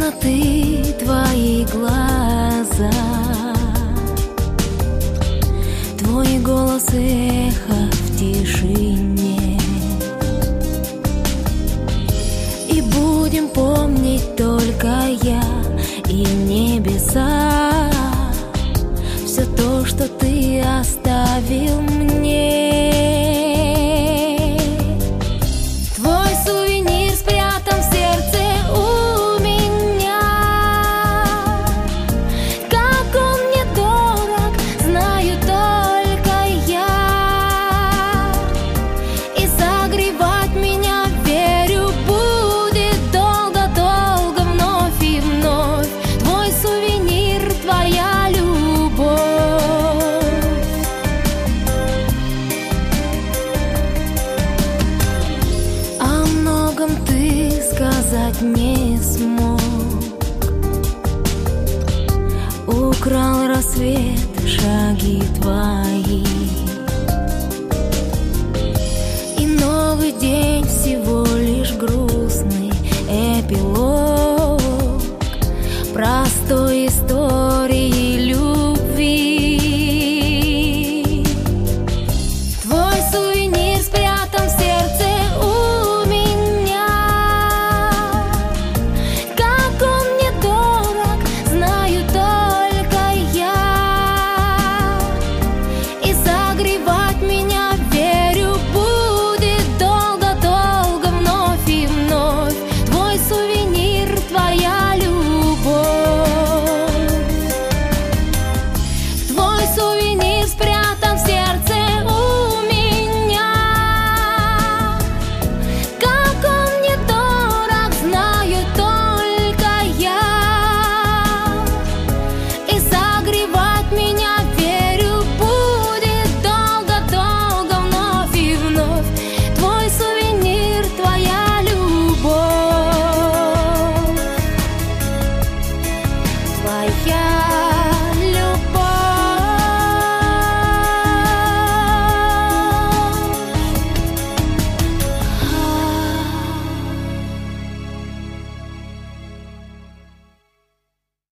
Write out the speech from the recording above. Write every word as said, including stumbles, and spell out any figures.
темноты твои глаза, твой голос эхо в тишине. И будем помнить только я и небеса, все то, что ты оставил мне. Твой сувенир спрятан в сердце у меня. Как он мне дорог, знаю только я. И согревать меня, верю, будет долго-долго, вновь и вновь. Твой сувенир, твоя любовь. О многом ты сказать не смог. Украл рассвет шаги твои.